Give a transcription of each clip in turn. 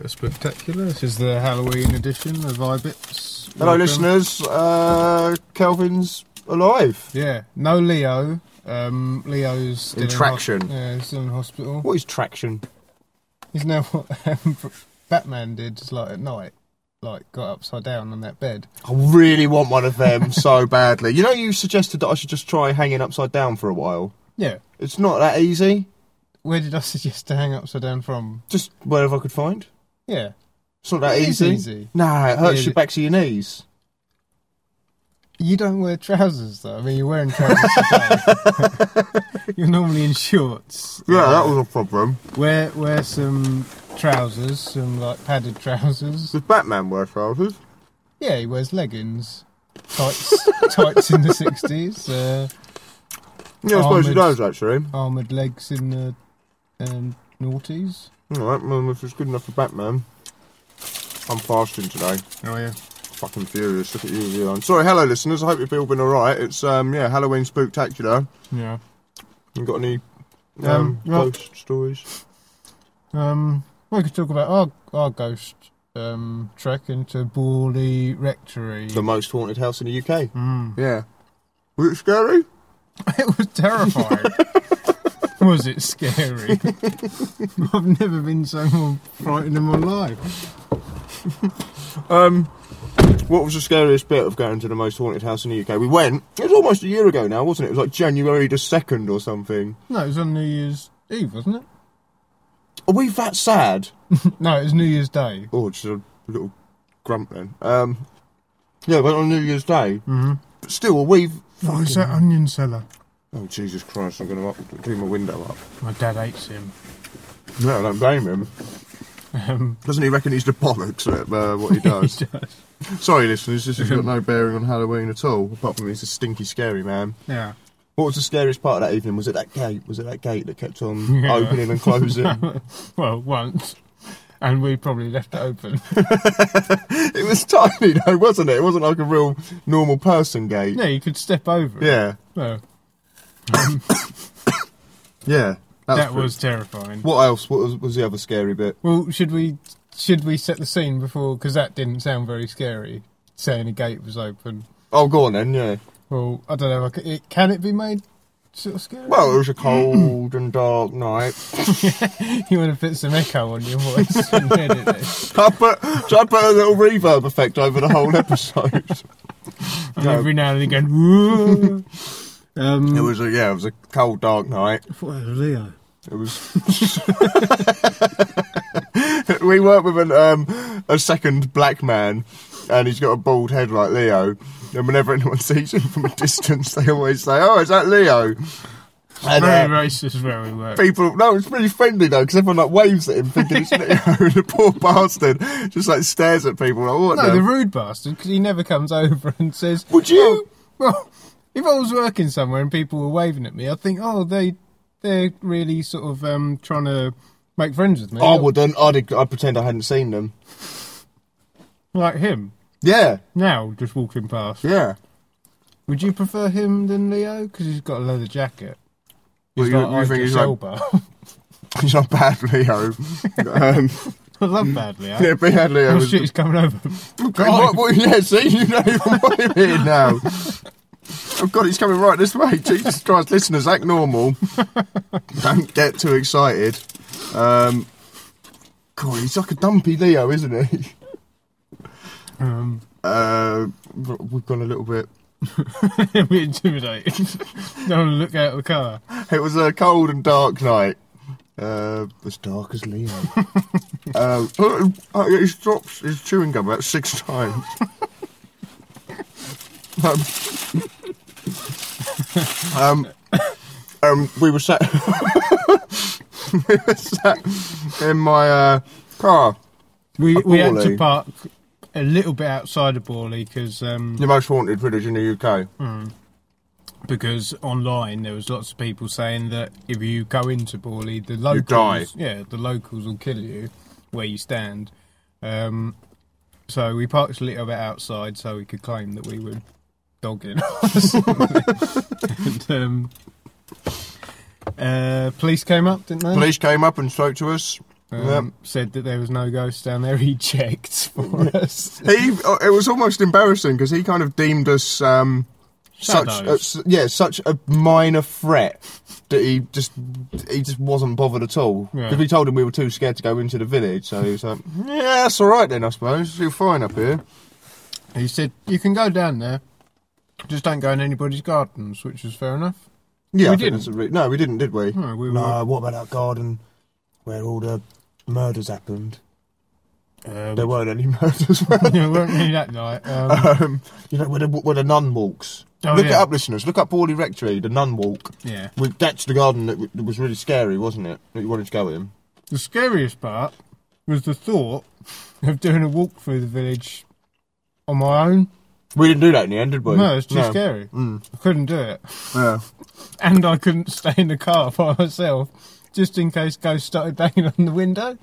to Spectacular. This is the Halloween edition of iBits. Hello, listeners. Kelvin's alive. Yeah, no Leo. Leo's still in traction. He's still in hospital. What is traction? He's now what Batman did, like at night, like got upside down on that bed. I really want one of them so badly. You know, you suggested that I should just try hanging upside down for a while. Yeah. It's not that easy. Where did I suggest to hang upside down from? Just wherever I could find. Yeah. It's not that It is easy. easy. Nah, it hurts your back to your knees. You don't wear trousers, though. I mean, you're wearing trousers today. You're normally in shorts. Yeah, that was a problem. Wear some trousers, some like padded trousers. Does Batman wear trousers? Yeah, he wears leggings, tights in the 60s. Yeah, I suppose he does, actually. Armoured legs in the noughties. Alright, well, if it's good enough for Batman. I'm fasting today. Oh, yeah. Fucking furious. Look at you, Leon. Sorry, hello, listeners. I hope you've all been alright. It's, Halloween Spooktacular. Yeah. You got any ghost stories? We could talk about our ghost trek into Borley Rectory. The most haunted house in the UK. Mm. Yeah. Was it scary? It was terrifying. Was it scary? I've never been so more frightened in my life. What was the scariest bit of going to the most haunted house in the UK? We went, it was almost a year ago now, wasn't it? It was like January the 2nd or something. No, it was on New Year's Eve, wasn't it? Are we that sad? No, it was New Year's Day. Oh, just a little grump then. Yeah, we went on New Year's Day. Mm-hmm. But still, we've... What is that onion cellar? Oh, Jesus Christ, I'm going to do my window up. My dad hates him. No, I don't blame him. Doesn't he reckon he's the bollocks at what he does? He does. Sorry, listeners, this has got no bearing on Halloween at all, apart from he's a stinky, scary man. Yeah. What was the scariest part of that evening? Was it that gate? Was it that gate that kept on opening and closing? Well, once. And we probably left it open. It was tiny though, wasn't it? It wasn't like a real normal person gate. Yeah, you could step over it. Yeah. Oh. Yeah. That was terrifying. What else? What was the other scary bit? Well, should we set the scene before? Because that didn't sound very scary, saying a gate was open. Oh, go on then, yeah. Well, I don't know. Can it be made sort of scary? Well, it was a cold and dark night. You want to put some echo on your voice and edit it. Should I put a little reverb effect over the whole episode? And every now and again, whoa. It was a cold, dark night. I thought it was Leo. It was. We work with a second black man, and he's got a bald head like Leo. And whenever anyone sees him from a distance, they always say, "Oh, is that Leo?" And, very racist where we work. No, it's really friendly though, because everyone like waves at him, thinking it's Leo, and the poor bastard just like stares at people like, "What?" No, the rude bastard, because he never comes over and says, "Would you?" Well, if I was working somewhere and people were waving at me, I'd think, oh, they're really sort of trying to make friends with me. I wouldn't. I'd pretend I hadn't seen them. Like him? Yeah. Now, just walking past. Yeah. Would you prefer him than Leo? Because he's got a leather jacket. Well, you think he's like... He's not bad, Leo. I love bad Leo. Yeah, bad Leo. Oh shit, he's coming over. Yeah, see, you know even what I'm here now. Oh God, he's coming right this way. Jesus Christ, listeners, act normal. Don't get too excited. God, he's like a dumpy Leo, isn't he? We've gone a little bit... We're intimidated. Don't want to look out of the car. It was a cold and dark night. As dark as Leo. He's dropped his chewing gum about 6 times. We were sat in my car. We had to park a little bit outside of Borley because the most haunted village in the UK. Because online there was lots of people saying that if you go into Borley, the locals, you die. Yeah, the locals will kill you where you stand. So we parked a little bit outside so we could claim that we were dogging. And, police came up, didn't they? Police came up and spoke to us. said that there was no ghost down there. He checked for us. It was almost embarrassing because he kind of deemed us such a minor threat that he just wasn't bothered at all. Because we told him we were too scared to go into the village, so he was like, "Yeah, that's all right then, I suppose. You're fine up here." He said, "You can go down there, just don't go in anybody's gardens," which was fair enough. Yeah, we didn't. No, we didn't, did we? No, what about that garden where all the murders happened? There weren't any murders. There weren't any that night. Where the nun walks. Look it up, listeners. Look up Borley Rectory, the nun walk. Yeah. That's the garden that was really scary, wasn't it? That you wanted to go in. The scariest part was the thought of doing a walk through the village on my own. We didn't do that in the end, did we? No, it's too scary. I couldn't do it. Yeah. And I couldn't stay in the car by myself, just in case ghosts started banging on the window.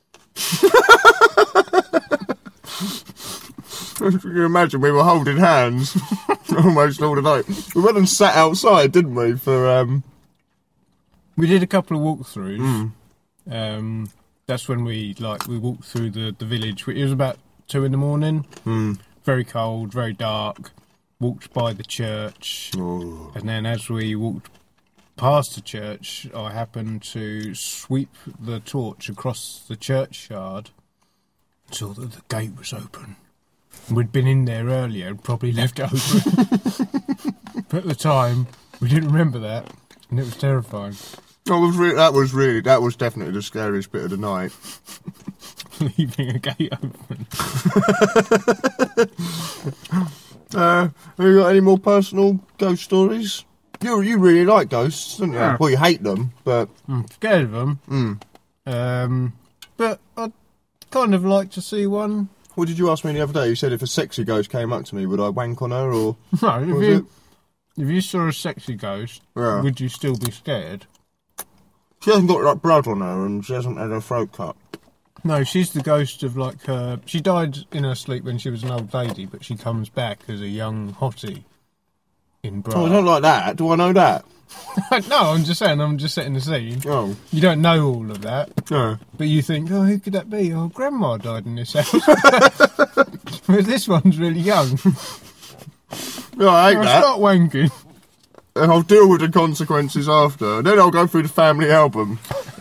You can imagine we were holding hands almost all the night. We went and sat outside, didn't we? We did a couple of walkthroughs. That's when we walked through the village. It was about 2 a.m. Very cold, very dark. Walked by the church, and then as we walked past the church, I happened to sweep the torch across the churchyard, saw that the gate was open. We'd been in there earlier and probably left it open. But at the time, we didn't remember that, and it was terrifying. That was definitely the scariest bit of the night. Leaving a gate open. Have you got any more personal ghost stories? You really like ghosts, don't you? Yeah. Well, you hate them, but... I'm scared of them. But I'd kind of like to see one. What did you ask me the other day? You said if a sexy ghost came up to me, would I wank on her, or... No, if you saw a sexy ghost, would you still be scared? She hasn't got, blood on her, and she hasn't had her throat cut. No, she's the ghost of, her... She died in her sleep when she was an old lady, but she comes back as a young hottie in bra. Oh, it's not like that. Do I know that? No, I'm just saying, I'm just setting the scene. Oh. You don't know all of that. No. But you think, who could that be? Oh, Grandma died in this house. But this one's really young. Yeah, I hate I'll that. start wanking. And I'll deal with the consequences after. And then I'll go through the family album.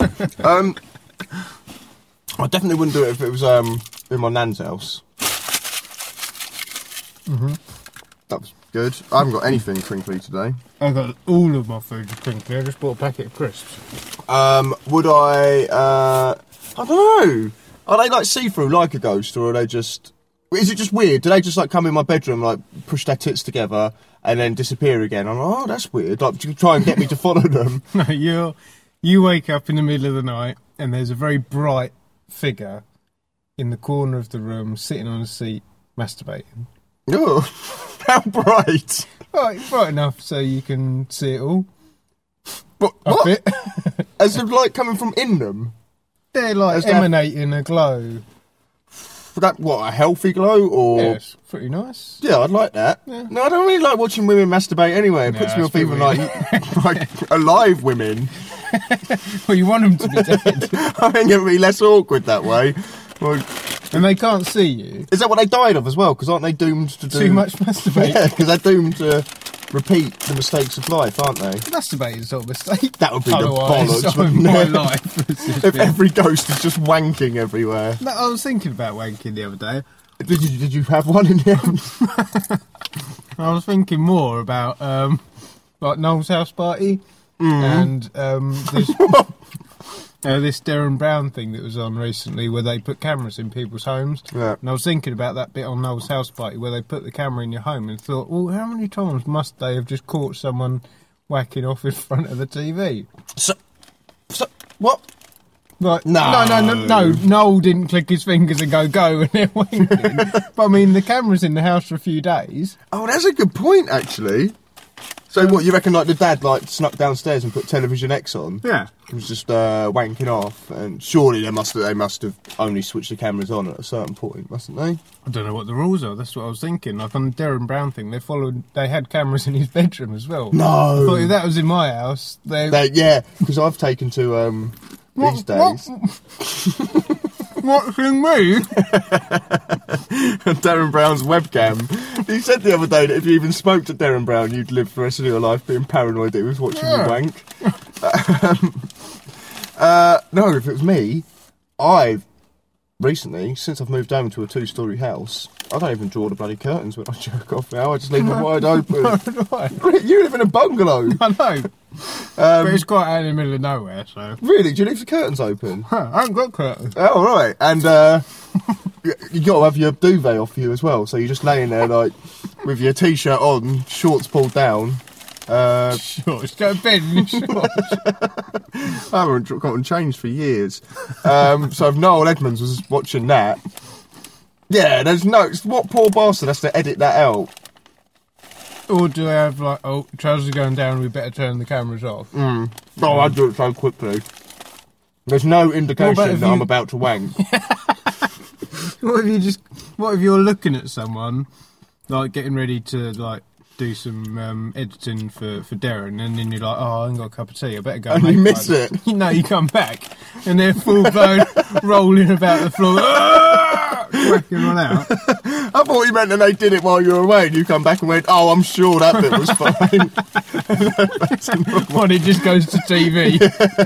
I definitely wouldn't do it if it was in my nan's house. That was good. I haven't got anything crinkly today. I got all of my food crinkly. I just bought a packet of crisps. Would I don't know. Are they like see-through like a ghost, or are they just... Is it just weird? Do they just come in my bedroom, push their tits together and then disappear again? I'm like, oh, that's weird. To try and get me to follow them. No, you wake up in the middle of the night and there's a very bright figure in the corner of the room sitting on a seat masturbating. Oh, how bright. Bright enough so you can see it all. But what? As if light coming from in them? They're emanating a glow. That, what, a healthy glow, or...? Yeah, it's pretty nice. Yeah, I'd like that. Yeah. No, I don't really like watching women masturbate anyway. It puts me off even like alive women. Well, you want them to be dead. I think it would be less awkward that way. Well, and they can't see you. Is that what they died of as well? Because aren't they doomed to do... Too much masturbate? Yeah, because they're doomed to repeat the mistakes of life, aren't they? Masturbating's not a mistake. That would be otherwise, the bollocks. my life. If every ghost is just wanking everywhere. No, I was thinking about wanking the other day. Did you have one in the end? I was thinking more about Noel's house party and this Darren Brown thing that was on recently where they put cameras in people's homes. Yeah. And I was thinking about that bit on Noel's house party where they put the camera in your home and thought, well, how many times must they have just caught someone whacking off in front of the TV? So what? Like, No. No, Noel didn't click his fingers and go, and they're winking. But I mean, the camera's in the house for a few days. Oh, that's a good point, actually. So what, you reckon the dad snuck downstairs and put Television X on? Yeah. He was just wanking off, and surely they must have only switched the cameras on at a certain point, mustn't they? I don't know what the rules are, that's what I was thinking. Like on the Darren Brown thing, they had cameras in his bedroom as well. No! I thought if that was in my house, yeah, because I've taken to these days. Watching me? Darren Brown's webcam. He said the other day that if you even spoke to Darren Brown, you'd live the rest of your life being paranoid that he was watching you wank. No, if it was me, I've recently, since I've moved home to a 2-storey house, I don't even draw the bloody curtains when I jerk off now. I just leave them wide open. You live in a bungalow. I know. But it's quite out in the middle of nowhere, so... Really? Do you leave the curtains open? Huh, I haven't got curtains. Oh, right. And you got to have your duvet off you as well. So you're just laying there, like, with your T-shirt on, shorts pulled down. Shorts. Go to bed in your shorts. I haven't gotten changed for years. So if Noel Edmonds was watching that... Yeah, there's no... What poor bastard has to edit that out? Or do I have, like, oh, trousers are going down, we better turn the cameras off? Oh, I do it so quickly. There's no indication that I'm about to wank. What if you're looking at someone, like, getting ready to, like, do some editing for Darren, and then you're like, oh, I ain't got a cup of tea, I better go. And you miss it. No, you come back, and they're full blown rolling about the floor, whacking one out. I thought you meant that they did it while you were away, and you come back and went, oh, I'm sure that bit was fine. Well, it just goes to TV.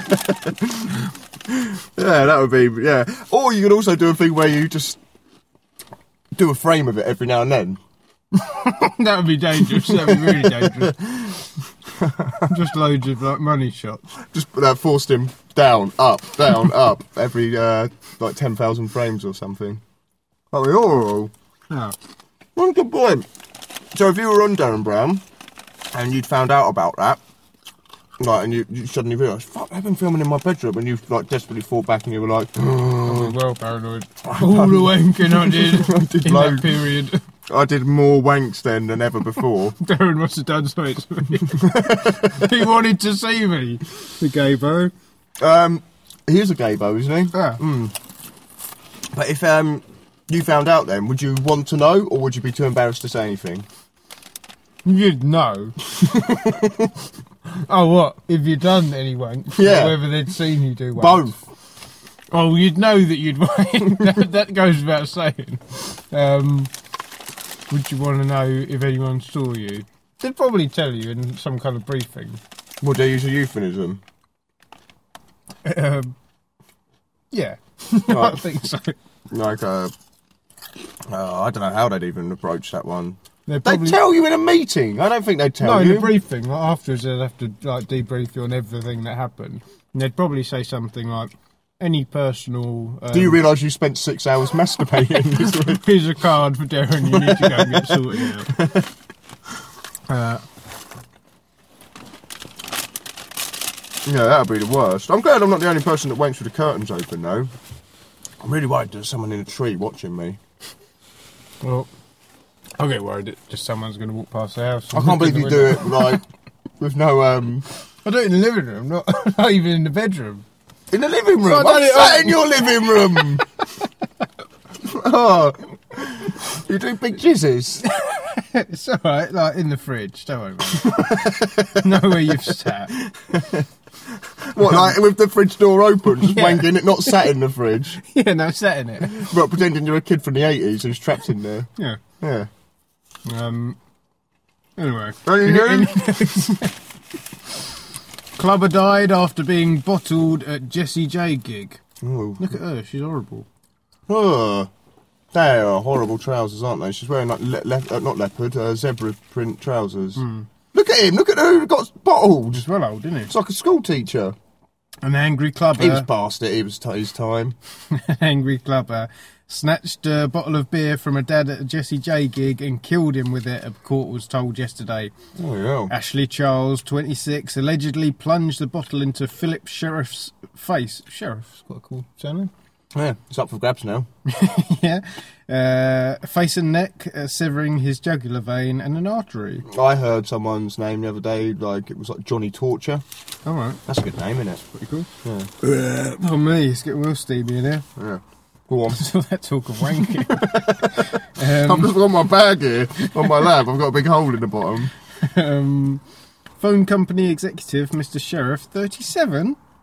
Yeah, that would be, yeah. Or you could also do a thing where you just do a frame of it every now and then. That would be dangerous. That would be really dangerous. Just loads of like money shots. Just forced him down, up, every like 10,000 frames or something. Oh, we all. Oh. One good point. So if you were on Darren Brown and you'd found out about that, like, and you suddenly realised, fuck, they've been filming in my bedroom, and you like desperately fought back and you were like, I was well paranoid. All the wanking I did, in that period. I did more wanks then than ever before. Darren must have done something to me. He wanted to see me. The gaybo. He is a gaybo, isn't he? Yeah. But if you found out then, would you want to know, or would you be too embarrassed to say anything? You'd know. Oh, what? If you'd done any wank? Yeah. Or whether they'd seen you do wank? Both. Oh, you'd know that you'd wank. That goes without saying. Would you want to know if anyone saw you? They'd probably tell you in some kind of briefing. Would they use a euphemism? Yeah. Right. I think so. Like, I don't know how they'd even approach that one. They'd They'd tell you in a meeting. I don't think they'd tell you. No, in a briefing. Like, afterwards, they'd have to like debrief you on everything that happened. And they'd probably say something like, any personal... Do you realise you spent 6 hours masturbating this week? Here's a card for Darren, you need to go and get sorted out. Yeah, that would be the worst. I'm glad I'm not the only person that wanks with the curtains open, though. I'm really worried there's someone in a tree watching me. Well, I'll get worried that just someone's going to walk past the house. I can't believe you do it, like, with no, I do it in the living room, not even in the bedroom. In the living room? I'm sat in your living room! Oh, you do big jizzes? It's alright, like, in the fridge, don't worry about it. Know where you've sat. What, like, with the fridge door open, just wanking it, not sat in the fridge? Yeah, no, sat in it. But pretending you're a kid from the 80s who's trapped in there. Yeah. Yeah. Anyway. Clubber died after being bottled at Jessie J gig. Oh. Look at her, she's horrible. Oh. They are horrible trousers, aren't they? She's wearing, like, not leopard, zebra print trousers. Look at him, look at who got bottled. He's well old, isn't he? It's like a school teacher. An angry clubber. He was past it, he was his time. An angry clubber snatched a bottle of beer from a dad at a Jessie J gig and killed him with it, a court was told yesterday. Oh, yeah. Ashley Charles, 26, allegedly plunged the bottle into Philip Sheriff's face. Sheriff's got a cool surname. Yeah, it's up for grabs now. Yeah. Face and neck, severing his jugular vein and an artery. I heard someone's name the other day, like, it was like Johnny Torture. All right. That's a good name, isn't it? Pretty cool. Yeah. Oh, me, it's getting real steamy in here. Yeah. Go on. So that talk of wanking. I've just got my bag here on my lap. I've got a big hole in the bottom. Phone company executive, Mr. Sheriff, 37.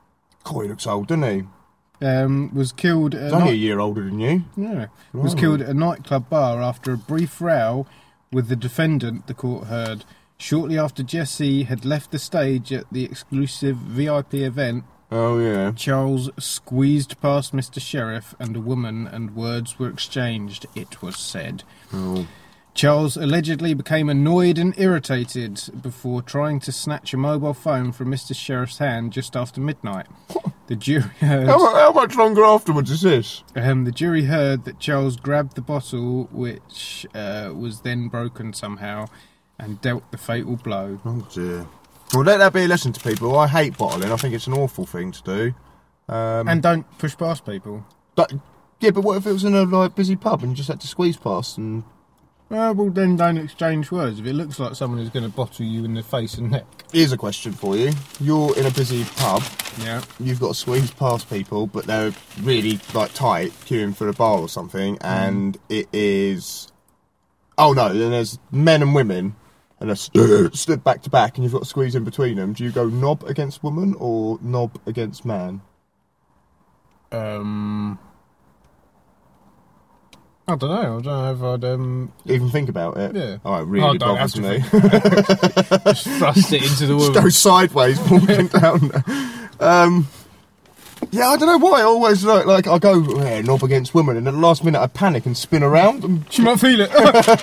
God, he looks old, doesn't he? Was killed at He's only a year older than you. Yeah. Was killed at a nightclub bar after a brief row with the defendant, the court heard. Shortly after Jesse had left the stage at the exclusive VIP event, Oh, yeah. Charles squeezed past Mr. Sheriff and a woman, and words were exchanged, it was said. Oh. Charles allegedly became annoyed and irritated before trying to snatch a mobile phone from Mr. Sheriff's hand just after midnight. The jury heard... How much longer afterwards is this? The jury heard that Charles grabbed the bottle, which was then broken somehow, and dealt the fatal blow. Oh, dear. Well, let that be a lesson to people. I hate bottling. I think it's an awful thing to do. And don't push past people. But what if it was in a busy pub and you just had to squeeze past and... Well, then don't exchange words. If it looks like someone who's going to bottle you in the face and neck. Here's a question for you. You're in a busy pub. Yeah. You've got to squeeze past people, but they're really, tight, queuing for a bar or something, and it is... Oh, no, then there's men and women, and they're stood back to back, and you've got to squeeze in between them. Do you go knob against woman or knob against man? I don't know if I'd... Even think about it? Yeah. Oh, it really bothers me. Just thrust it into the woman. Just go sideways walking down. Yeah, I don't know why. I always I go knob against woman, and at the last minute I panic and spin around. And... She might feel it.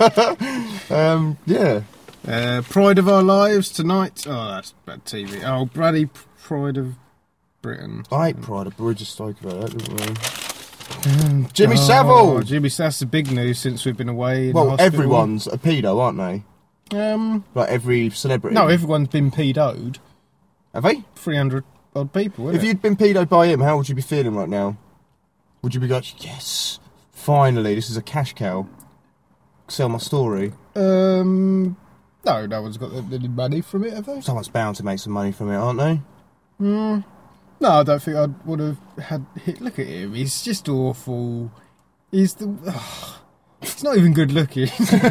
Yeah. Pride of Our Lives tonight. Oh, that's bad TV. Oh, Brady, Pride of Britain. I hate Pride of Britain. Just spoke about that, didn't we? Jimmy Savile! Jimmy Saville's the big news since we've been away. Well, everyone's a pedo, aren't they? Like every celebrity. No, everyone's been pedoed. Have they? 300 odd people, If you'd been pedoed by him, how would you be feeling right now? Would you be like, yes, finally, this is a cash cow. Sell my story. No one's got any money from it, have they? Someone's bound to make some money from it, aren't they? No, I don't think I would have had... Look at him, he's just awful. He's the... it's not even good looking.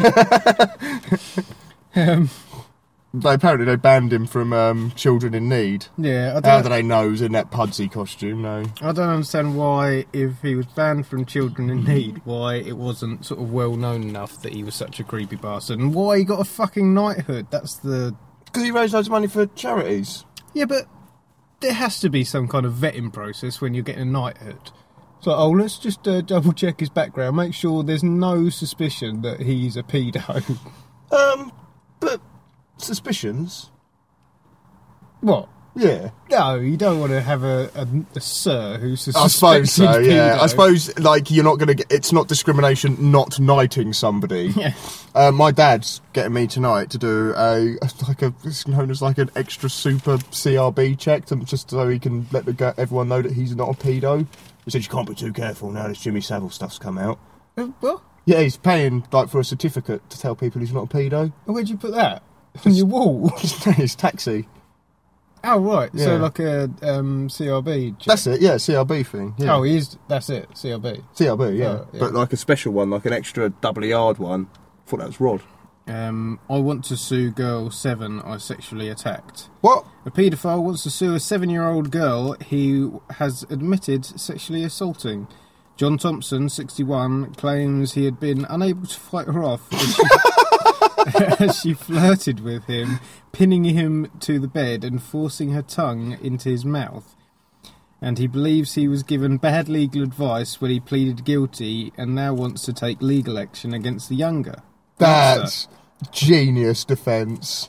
Apparently they banned him from Children in Need. Yeah, How do they know he was in that Pudsey costume? No. I don't understand why, if he was banned from Children in Need, why it wasn't sort of well known enough that he was such a creepy bastard, and why he got a fucking knighthood. That's the... Because he raised loads of money for charities. Yeah, but there has to be some kind of vetting process when you're getting a knighthood. So, let's just double check his background, make sure there's no suspicion that he's a pedo. But suspicions. What? Yeah. No, you don't want to have a sir who's a I suppose so, suspected yeah. pedo. I suppose, you're not going to... It's not discrimination not knighting somebody. Yeah. My dad's getting me tonight to do it's known as an extra super CRB check, just so he can let everyone know that he's not a pedo. He said, you can't be too careful now this Jimmy Savile stuff's come out. What? Yeah, he's paying, for a certificate to tell people he's not a pedo. Where'd you put that? On your wall? His taxi. Oh, right. Yeah. So, like a CRB check. That's it, yeah, CRB thing. Yeah. Oh, that's it, CRB. CRB, yeah. Oh, yeah. But like a special one, like an extra doubly hard one. I thought that was Rod. I want to sue girl 7 I sexually attacked. What? A paedophile wants to sue a 7-year-old girl he has admitted sexually assaulting. John Thompson, 61, claims he had been unable to fight her off as she flirted with him, pinning him to the bed and forcing her tongue into his mouth. And he believes he was given bad legal advice when he pleaded guilty and now wants to take legal action against the younger. That's genius defence.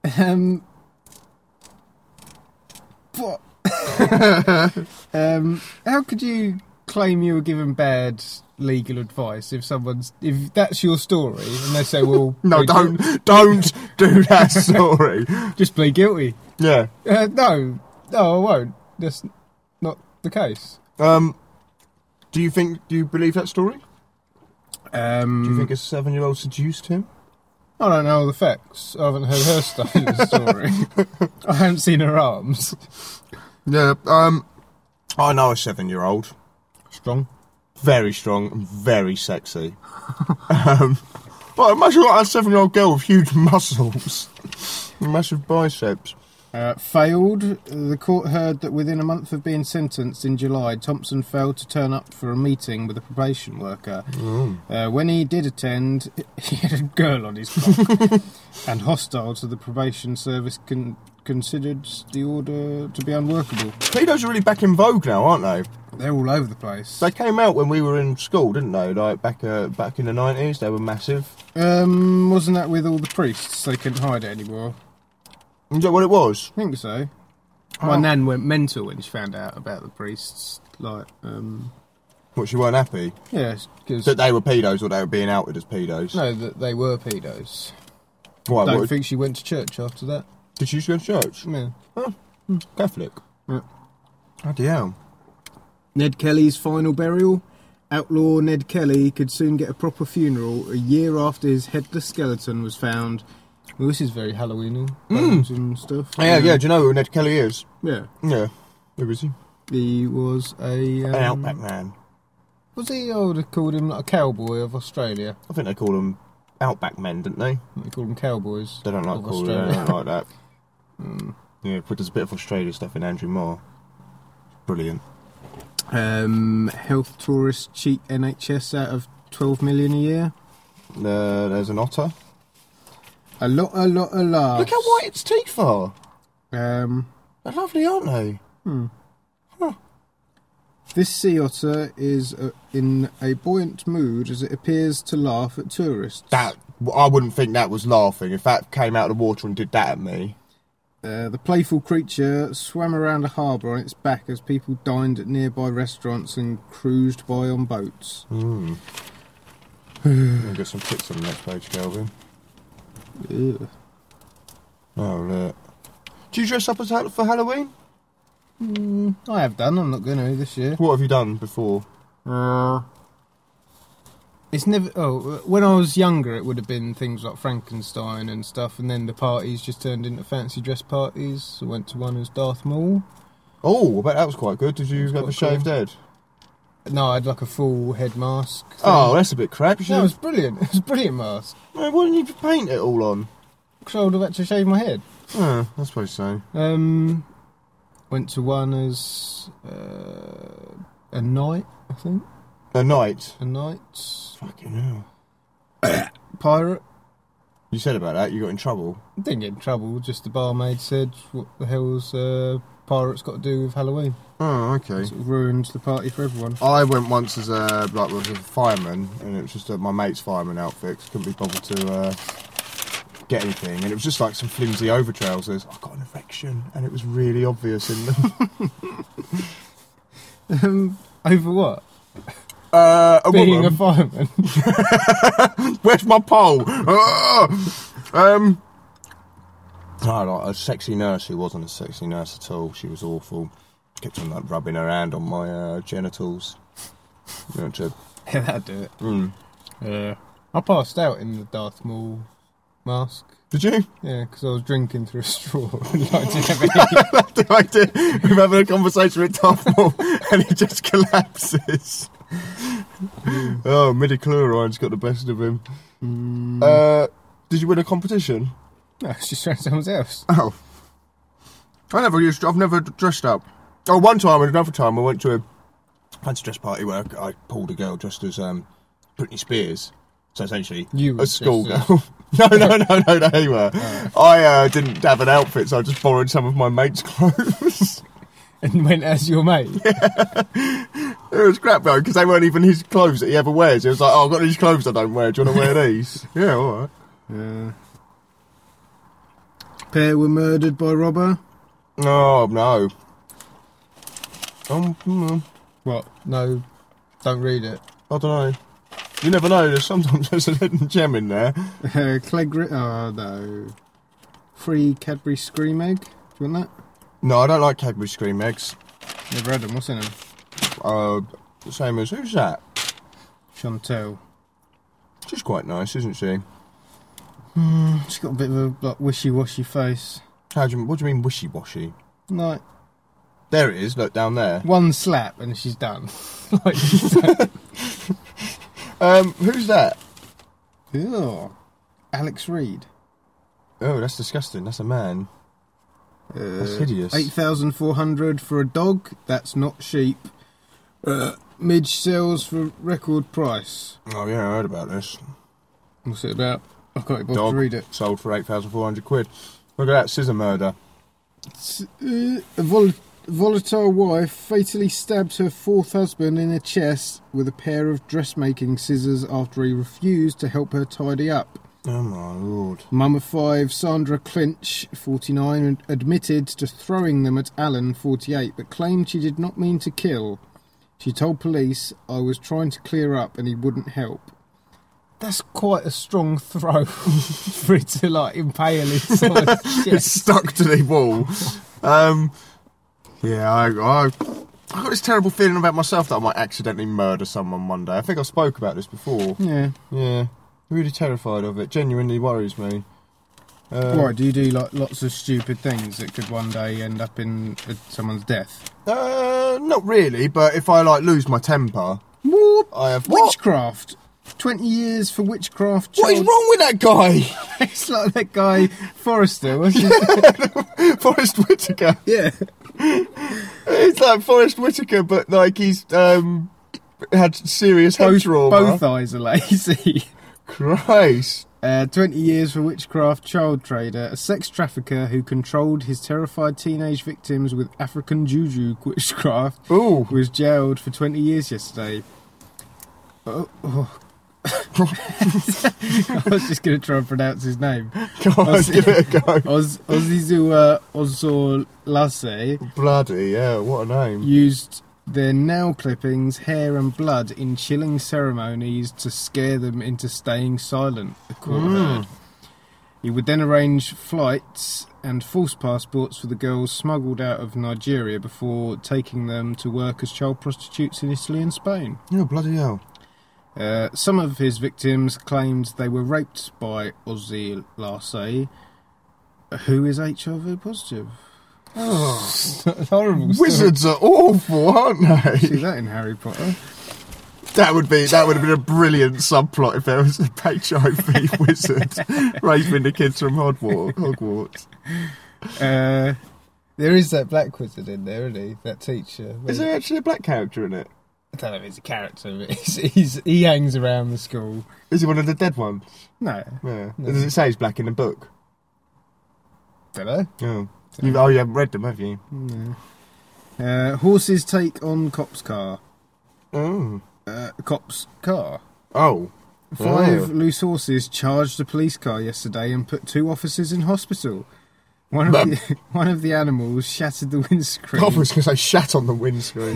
What? How could you claim you were given bad legal advice if that's your story and they say, well... No, don't do that story. Just plead guilty. Yeah. No, I won't. That's not the case. Do you believe that story? Do you think a 7-year-old seduced him? I don't know the facts. I haven't heard her story. I haven't seen her arms. Yeah, I know a 7-year-old. Strong? Very strong and very sexy. But imagine a 7-year-old girl with huge muscles. Massive biceps. Failed. The court heard that within a month of being sentenced in July, Thompson failed to turn up for a meeting with a probation worker. When he did attend, he had a girl on his cock, and hostile to the probation service considered the order to be unworkable. Pedos are really back in vogue now, aren't they? They're all over the place. They came out when we were in school, didn't they? Like back in the 90s, they were massive. Wasn't that with all the priests? They couldn't hide it anymore. Is that what it was? I think so. My nan went mental when she found out about the priests. Like, What, she weren't happy? yeah, because That they were pedos or they were being outed as pedos? no, that they were pedos. Why? Don't What, think she went to church after that. did she used to go to church? Yeah. Catholic? Yeah. Bloody hell. Ned Kelly's final burial. Outlaw Ned Kelly could soon get a proper funeral a year after his headless skeleton was found. Well, this is very Halloween and stuff. Yeah, do you know who Ned Kelly is? Yeah. Yeah. Who is he? He was An outback man. Was he? Oh, they called him like a cowboy of Australia. I think they call them outback men, didn't they? They called them cowboys. They don't like of calling it Australia. anything like that. Yeah, but there's a bit of Australia stuff in Andrew Marr. Brilliant. Health tourists cheat NHS out of 12 million a year. There's an otter. A lot of laughs. Look how white its teeth are. Um, They're lovely, aren't they? This sea otter is in a buoyant mood as it appears to laugh at tourists. That I wouldn't think that was laughing. If that came out of the water and did that at me. The playful creature swam around a harbour on its back as people dined at nearby restaurants and cruised by on boats. I'll get some pics on the next page, Kelvin. Ugh. Oh, look. Do you dress up as for Halloween? I have done, I'm not going to this year. What have you done before? It's never... Oh, when I was younger it would have been things like Frankenstein and stuff, and then the parties just turned into fancy dress parties. I went to one as Darth Maul. Oh, I bet that was quite good. Did you have a quite shaved cool. head? No, I had like a full head mask thing. Oh, that's a bit crap. No, it was brilliant. It was a brilliant mask. Why didn't you paint it all on? Because I would have had to shave my head. Oh, I suppose so. Went to one as a knight, I think. A knight? A knight. Fucking hell. Pirate. You said about that, you got in trouble. I didn't get in trouble, just the barmaid said, what the hell's pirates got to do with Halloween? Oh, okay. Sort of ruined the party for everyone. I went once as a fireman, and it was just my mate's fireman outfit. 'Cause couldn't be bothered to get anything, and it was just like some flimsy over trousers. I got an erection, and it was really obvious in them. Over what? A Being woman. a fireman. Where's my pole? Like a sexy nurse who wasn't a sexy nurse at all. She was awful. Kept on like rubbing her hand on my genitals. You know, Yeah, that'd do it. I passed out in the Darth Maul mask. Did you? Yeah, because I was drinking through a straw. And I didn't have any. That's the idea. We're having a conversation with Darth Maul and he just collapses. Oh, midi-chlorine's got the best of him. Did you win a competition? No, it's just around someone else. Oh. I've never dressed up. Oh, one time and another time I went to a fancy dress party where I pulled a girl dressed as Britney Spears. So essentially, You were a schoolgirl. dressed No, they were. I didn't have an outfit, so I just borrowed some of my mate's clothes. And went as your mate. It was crap though, because they weren't even his clothes that he ever wears. It was like, oh, I've got these clothes I don't wear. Do you want to wear these? Yeah, all right. Yeah. Pair were murdered by robber. Oh, no. What? No, don't read it. I don't know. You never know. Sometimes there's a hidden gem in there. Clegg... Oh, no. Free Cadbury Scream Egg. Do you want that? No, I don't like Cadbury Scream Eggs. Never had them. What's in them? Same as, who's that? Chantel. She's quite nice, isn't she? She's got a bit of a like, wishy-washy face. What do you mean wishy-washy? Like, There it is, look, down there. one slap and she's done. Like, Who's that? ew. Alex Reid. Oh, that's disgusting. That's a man. That's hideous. 8,400 for a dog. That's not sheep. Midge sells for record price. Oh yeah, I heard about this. What's it about? I can't bother Dog to read it. sold for 8,400 quid. Look at that scissor murder. A volatile wife fatally stabbed her fourth husband in the chest with a pair of dressmaking scissors after he refused to help her tidy up. Oh my lord. Mum of five, Sandra Clinch, 49, admitted to throwing them at Alan, 48, but claimed she did not mean to kill. She told police, "I was trying to clear up and he wouldn't help." That's quite a strong throw for it to, like, impale his It's stuck to the wall. Yeah, I got this terrible feeling about myself that I might accidentally murder someone one day. I think I spoke about this before. Yeah. Yeah. Really terrified of it. Genuinely worries me. Why, do you do, like, lots of stupid things that could one day end up in someone's death? Not really, but if I, like, lose my temper... What? I have... Witchcraft! 20 years for witchcraft. What is wrong with that guy? It's like that guy, Forrester, wasn't it? Forrest Whitaker. Yeah. It's like Forrest Whitaker, but, like, he's had serious head trauma. Both eyes are lazy. Christ. 20 years for witchcraft child trader, a sex trafficker who controlled his terrified teenage victims with African juju witchcraft, Ooh. was jailed for 20 years yesterday. Oh. I was just going to try and pronounce his name. Go on, give it a go. Ozizua Ozolase. Bloody hell, what a name. Used their nail clippings, hair and blood in chilling ceremonies to scare them into staying silent, the court heard. He would then arrange flights and false passports for the girls smuggled out of Nigeria before taking them to work as child prostitutes in Italy and Spain. Oh, bloody hell. Some of his victims claimed they were raped by Ozzy Larsay, who is HIV positive. Oh, horrible. Wizards are awful, aren't they? See that in Harry Potter. That would have been a brilliant subplot if there was a HIV wizard raping the kids from Hogwarts. There is that black wizard in there, isn't he? That teacher. Is there actually a black character in it? I don't know if it's a character, but he hangs around the school. Is he one of the dead ones? No. Yeah. No. Does it say he's black in the book? Don't know. Oh. You haven't read them, have you? No. Horses take on cop's car. Oh. Cop's car. Oh. 5 loose horses charged a police car yesterday and put 2 officers in hospital. One of the animals shattered the windscreen. I was going to say shat on the windscreen.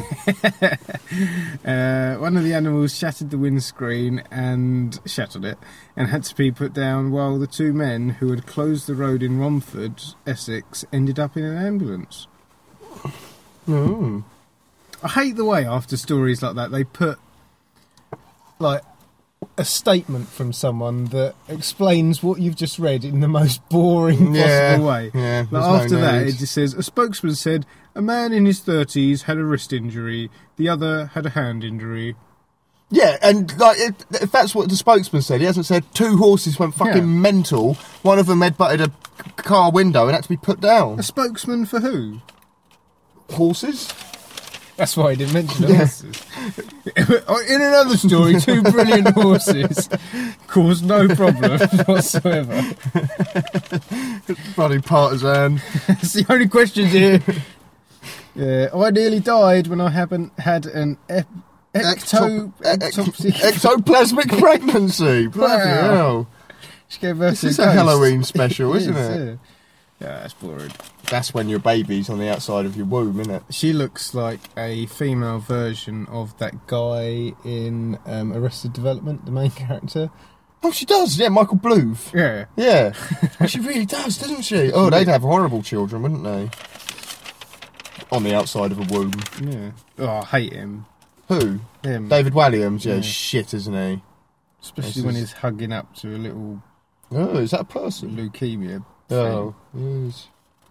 One of the animals shattered the windscreen and shattered it and had to be put down while the 2 men who had closed the road in Romford, Essex, ended up in an ambulance. Oh. I hate the way after stories like that they put like a statement from someone that explains what you've just read in the most boring possible way. Yeah, like after that, it just says, a spokesman said, a man in his 30s had a wrist injury, the other had a hand injury. Yeah, and like if that's what the spokesman said, he hasn't said 2 horses went fucking mental, one of them headbutted a car window and had to be put down. A spokesman for who? Horses? That's why he didn't mention horses. In another story, 2 brilliant horses caused no problem whatsoever. Bloody partisan. That's the only questions here. Yeah, I nearly died when I haven't had an ectoplasmic pregnancy. Bloody hell. She gave birth This is a Halloween special, isn't it? Yeah, that's boring. That's when your baby's on the outside of your womb, isn't it? She looks like a female version of that guy in Arrested Development, the main character. Oh, she does, yeah, Michael Bluth. Yeah. Yeah. She really does, doesn't she? Oh, they'd have horrible children, wouldn't they? On the outside of a womb. Yeah. Oh, I hate him. Who? Him. David Walliams, yeah, shit, isn't he? Especially when he's hugging up to a little... Oh, is that a person? Leukemia. Oh, yes.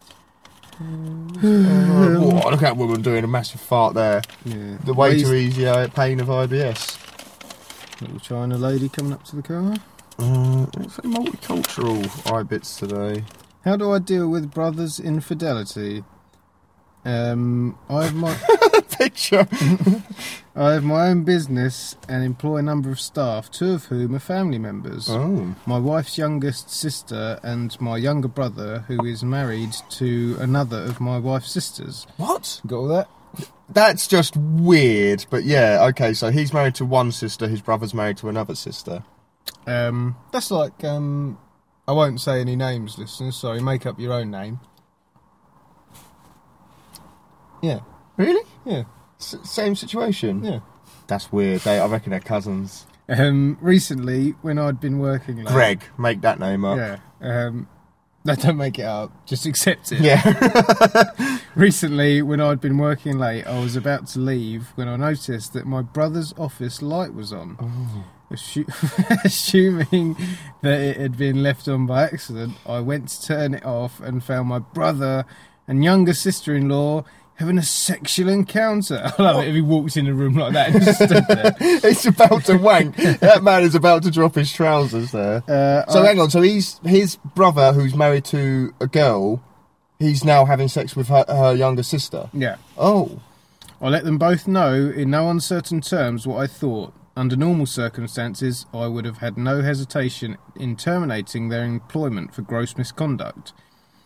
Oh, look at that woman doing a massive fart there. Yeah. The way to ease the pain of IBS. Little China lady coming up to the car. It's very multicultural iBits today. How do I deal with brothers' infidelity? I have my Picture. I have my own business and employ a number of staff, 2 of whom are family members. Oh. My wife's youngest sister and my younger brother, who is married to another of my wife's sisters. What? Got all that? That's just weird. But yeah, okay, so he's married to one sister, his brother's married to another sister. That's like, I won't say any names, listeners, sorry, make up your own name. Yeah. Really? Yeah. Same situation? Yeah. That's weird. I reckon they're cousins. Recently, when I'd been working late... Greg, make that name up. Yeah. No, don't make it up. Just accept it. Yeah. Recently, when I'd been working late, I was about to leave when I noticed that my brother's office light was on. Oh. Assuming that it had been left on by accident, I went to turn it off and found my brother and younger sister-in-law having a sexual encounter. I love it if he walks in a room like that and just stood there. He's about to wank. That man is about to drop his trousers there. Hang on, so his brother, who's married to a girl, he's now having sex with her younger sister? Yeah. Oh. I let them both know in no uncertain terms what I thought. Under normal circumstances, I would have had no hesitation in terminating their employment for gross misconduct.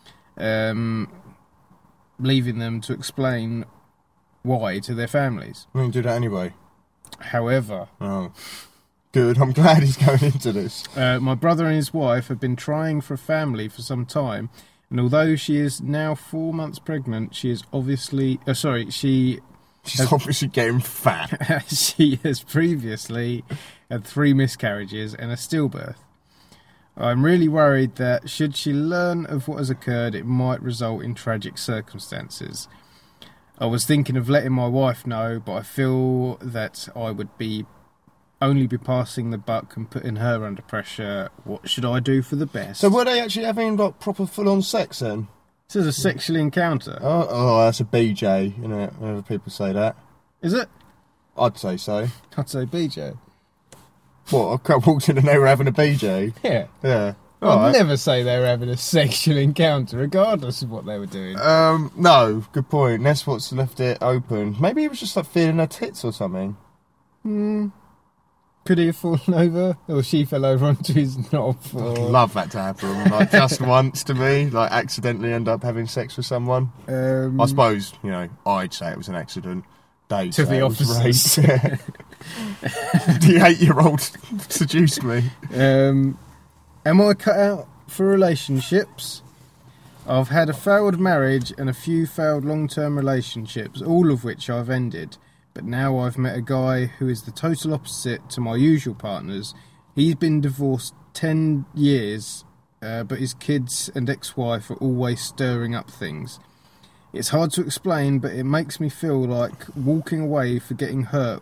Leaving them to explain why to their families. We can do that anyway. However... Oh. Good, I'm glad he's going into this. My brother and his wife have been trying for a family for some time, and although she is now 4 months pregnant, she is obviously... She's obviously getting fat. She has previously had 3 miscarriages and a stillbirth. I'm really worried that should she learn of what has occurred, it might result in tragic circumstances. I was thinking of letting my wife know, but I feel that I would only be passing the buck and putting her under pressure. What should I do for the best? So were they actually having like proper full-on sex then? This is a sexual encounter. Oh, that's a BJ, you know, whenever people say that. Is it? I'd say so. I'd say BJ. What, I walked in and they were having a BJ? Yeah. Yeah. I'd never say they were having a sexual encounter, regardless of what they were doing. No, good point. That's what's left it open. Maybe he was just like feeling her tits or something. Could he have fallen over? Or she fell over onto his knob? Or... I'd love that to happen. Like, just once to me, like, accidentally end up having sex with someone. I suppose, you know, I'd say it was an accident. They'd to say the it was officers. rape. Yeah. The 8-year-old seduced me. Am I cut out for relationships? I've had a failed marriage and a few failed long-term relationships, all of which I've ended. But now I've met a guy who is the total opposite to my usual partners. He's been divorced 10 years, but his kids and ex-wife are always stirring up things. It's hard to explain, but it makes me feel like walking away before getting hurt.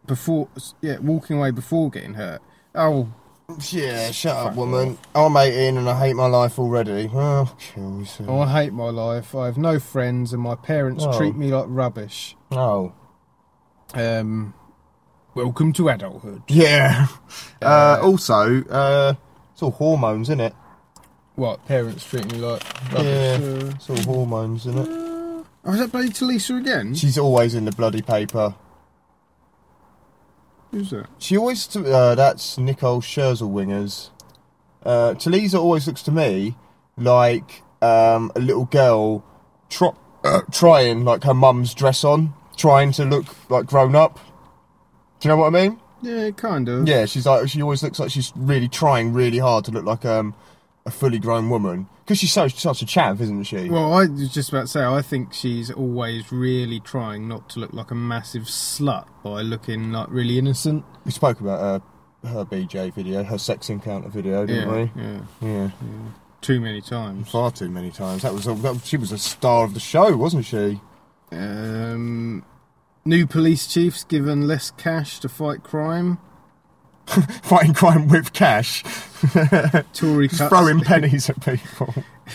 Oh, yeah, shut up, woman. I'm 18 and I hate my life already. Oh, kill yourself. I hate my life. I have no friends, and my parents treat me like rubbish. Oh. Welcome to adulthood. Yeah. Also, it's all hormones, isn't it? What, parents treat me like rubbish? Yeah, it's all hormones, isn't it? Oh, is that bloody Talisa again? She's always in the bloody paper. Who's that? She always... that's Nicole Scherzelwingers. Talisa always looks to me like a little girl trying, like, her mum's dress on, trying to look, like, grown up. Do you know what I mean? Yeah, kind of. Yeah, she always looks like she's really trying really hard to look like a fully grown woman. Because she's such a chav, isn't she? Well, I was just about to say, I think she's always really trying not to look like a massive slut by looking, like, really innocent. We spoke about her BJ video, her sex encounter video, didn't we? Yeah. Too many times. Far too many times. She was a star of the show, wasn't she? New police chiefs given less cash to fight crime. Fighting crime with cash. Tory cuts. Throwing pennies at people.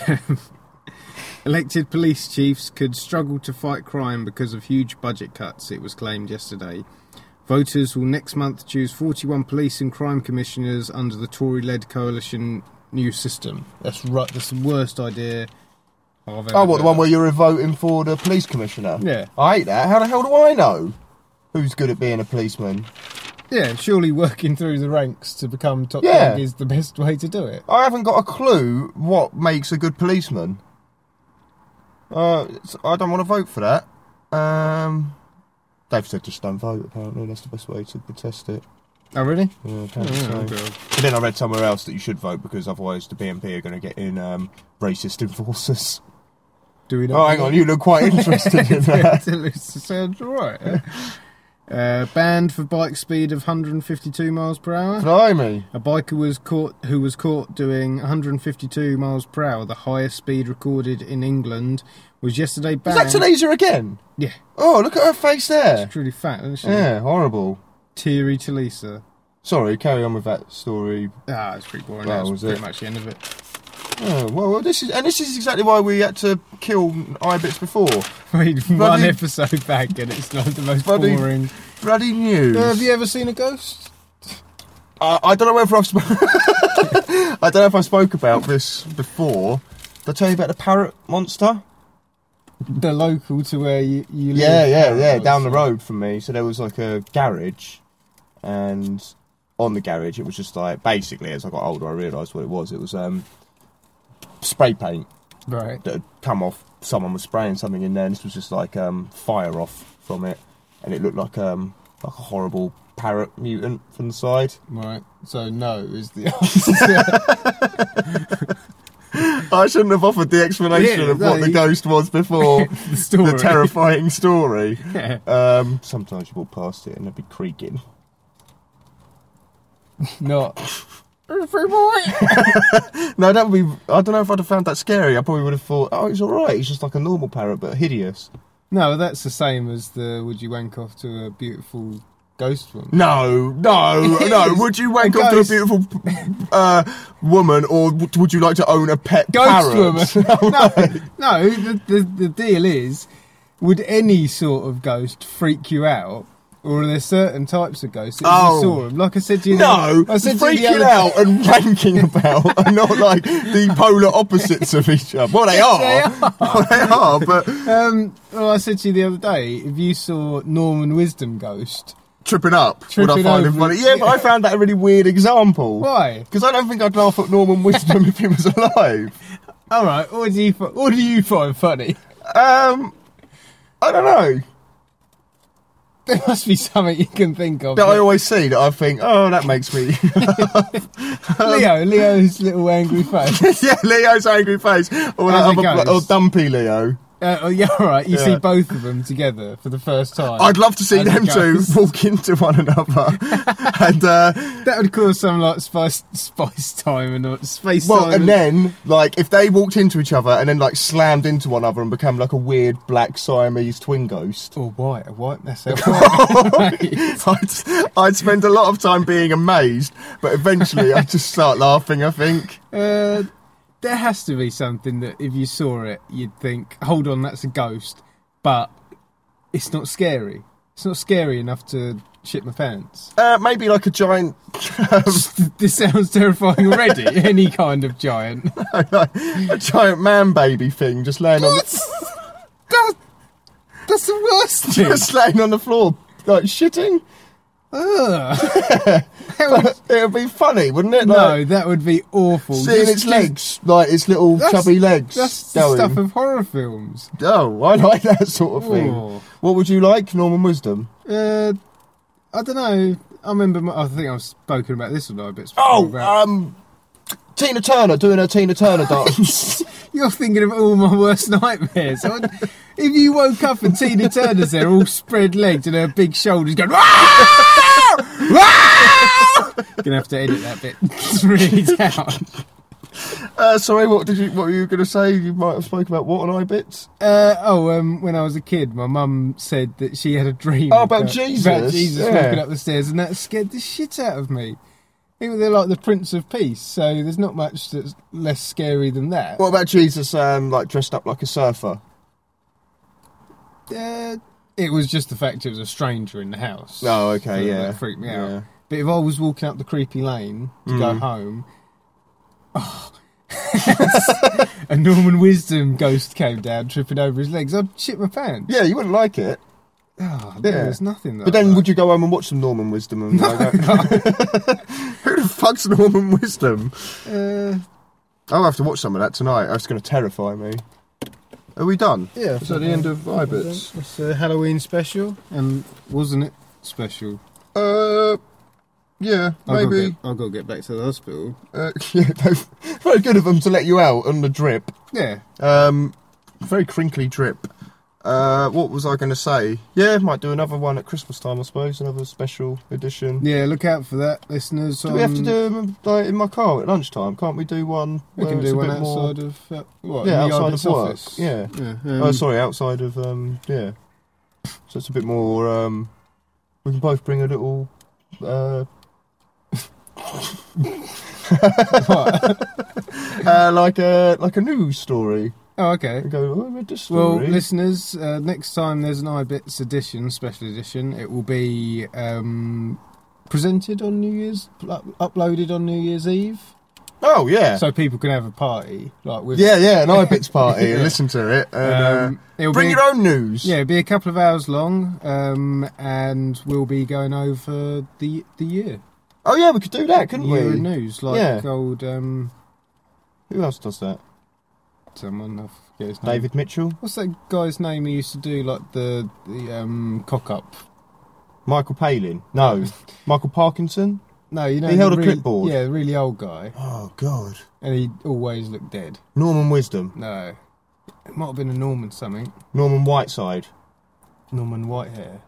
Elected police chiefs could struggle to fight crime because of huge budget cuts, it was claimed yesterday. Voters will next month choose 41 police and crime commissioners under the Tory-led coalition new system. That's right. That's the worst idea I've ever Oh, what, the one heard where you're voting for the police commissioner? Yeah. I hate that. How the hell do I know who's good at being a policeman? Yeah, surely working through the ranks to become top Yeah. dog is the best way to do it. I haven't got a clue what makes a good policeman. I don't want to vote for that. Dave said just don't vote, apparently. That's the best way to protest it. Oh, really? Yeah, apparently so. God. But then I read somewhere else that you should vote because otherwise the BNP are going to get in racist enforcers. Do we know? Oh, hang on, you look quite interested in that. It sounds alright. Banned for bike speed of 152 miles per hour. Blimey. A biker who was caught doing 152 miles per hour, the highest speed recorded in England, was yesterday Is banned. that Talisa again? Yeah. Oh, look at her face there. She's really fat, isn't she? Yeah, horrible. Teary Talisa. Sorry, carry on with that story. It's pretty boring. Well, That's was pretty it? much the end of it. Oh, well, this is exactly why we had to kill Ibits before. One Bloody- episode back and it's not the most Bloody- boring. Bloody news. Have you ever seen a ghost? I don't know whether I've I don't know if I spoke about this before. Did I tell you about the parrot monster? The local to where you live? Yeah, down the road from me. So there was like a garage, and on the garage it was just like, basically as I got older I realised what it was. It was spray paint Right. that had come off. Someone was spraying something in there, and this was just like fire off from it, and it looked like a horrible parrot mutant from the side. Right. So no is the answer. I shouldn't have offered the explanation Yeah, of no, what the you- ghost was before the story. the terrifying story. Yeah. Sometimes you walk past it and it'd be creaking. Not. No, that would be. I don't know if I'd have found that scary. I probably would have thought, oh, it's all right. It's just like a normal parrot, but hideous. No, that's the same as the would you wank off to a beautiful ghost one. No. is. Would you wank A off to a ghost. beautiful woman, or would you like to own a pet Ghost parrot? woman. No, the deal is, would any sort of ghost freak you out? Or are there certain types of ghosts that Oh. you saw them? Like I said to you... No, I said to you the freaking other- out and wanking about are not like the polar opposites of each other. Well, they are. They are. Well, they are, but Well, I said to you the other day, if you saw Norman Wisdom Ghost... tripping up would I Tripping find him over- funny? Yeah, but I found that a really weird example. Why? Because I don't think I'd laugh at Norman Wisdom if he was alive. Alright, what do you find funny? I don't know. There must be something you can think of. That I always see that I think, oh, that makes me... Leo's little angry face. Yeah, Leo's angry face. Or, As it or goes. Dumpy Leo. Yeah, alright, you see Yeah. both of them together for the first time. I'd love to see As it them two goes. walk into one another. And, That would cause some like spice time and space well, time. and then, like, if they walked into each other and then, like, slammed into one another and become like a weird black Siamese twin ghost, or white, that's how white. I'd spend a lot of time being amazed, but eventually I'd just start laughing, I think. There has to be something that if you saw it, you'd think, hold on, that's a ghost, but it's not scary. It's not scary enough to shit my pants. Maybe like a giant... This sounds terrifying already. Any kind of giant. a giant man-baby thing just laying on... That's the worst thing. Just laying on the floor, like, shitting. Ugh. It would be funny, wouldn't it? No, Like, that would be awful. seeing its legs, like its little chubby legs. That's the going. stuff of horror films. Oh, I like that sort of thing. Oh. What would you like, Norman Wisdom? I don't know. I remember. I think I've spoken about this a little bit. About, Tina Turner doing her Tina Turner dance. you're thinking of all my worst nightmares. If you woke up and Tina Turner's there, all spread legged and her big shoulders going. "Wah! Wah!" Gonna have to edit that bit. It's really down. Sorry, what were you going to say? You might have spoken about what on iBits? When I was a kid, my mum said that she had a dream. Oh, about Jesus. About Jesus Yeah. walking up the stairs, and that scared the shit out of me. I think they're like the Prince of Peace, so there's not much that's less scary than that. What about Jesus, like dressed up like a surfer? It was just the fact it was a stranger in the house. Oh, okay, So yeah. That freaked me Yeah. out. But if I was walking up the creepy lane to go home, A Norman Wisdom ghost came down, tripping over his legs. I'd shit my pants. Yeah, you wouldn't like it. Oh, Yeah. there's nothing. But then would you go home and watch some Norman Wisdom? And Who the fuck's Norman Wisdom? I'll have to watch some of that tonight. That's going to terrify me. Are we done? Yeah. Is that the end of Ibits? It's a Halloween special, and wasn't it special? Yeah, maybe. I've got to get back to the hospital. Yeah, very good of them to let you out on the drip. Yeah. Very crinkly drip. What was I going to say? Yeah, might do another one at Christmas time, I suppose. Another special edition. Yeah, look out for that, listeners. Do we have to do them like, in my car at lunchtime? Can't we do one? We can do one outside of what? Yeah, outside Ibits of work. office? Yeah. Yeah. Sorry, outside of yeah. So it's a bit more. We can both bring a little. Like a news story. Oh, okay. We go, I read this Well, story. listeners, next time there's an Ibits edition, special edition, it will be presented on New Year's, uploaded on New Year's Eve, Oh yeah. so people can have a party, like with Yeah, an Ibits party and listen to it. And, it'll bring be, your own news. Yeah, it'll be a couple of hours long, and we'll be going over the year. Oh yeah, we could do that, couldn't Year we? in news, like Yeah. old Who else does that? someone, I forget his name. David Mitchell, What's that guy's name who used to do like the cock up? Michael Palin. No, Michael Parkinson. No, you know He held the a really, clipboard. Yeah, the really old guy, Oh God. and he always looked dead. Norman Wisdom. No, it might have been a Norman something. Norman Whiteside. Norman Whitehair.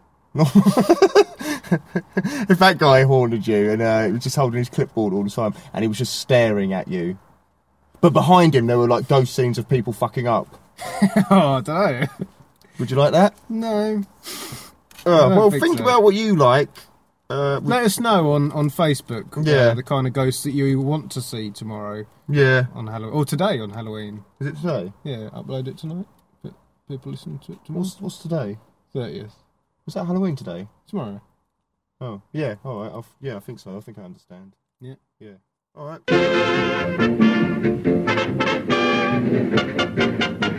If that guy haunted you and he was just holding his clipboard all the time and he was just staring at you, but behind him there were like ghost scenes of people fucking up. Oh, I don't know. Would you like that? No. Well, think think so. about what you like. Let us know on Facebook. Yeah. The kind of ghosts that you want to see tomorrow Yeah. on Halloween, or today on Halloween. Is it today? Yeah, upload it tonight. But people listen to it tomorrow. What's today? 30th. Was that Halloween today? Tomorrow. Oh, yeah. All right. I think so. I think I understand. Yeah. Yeah. All right.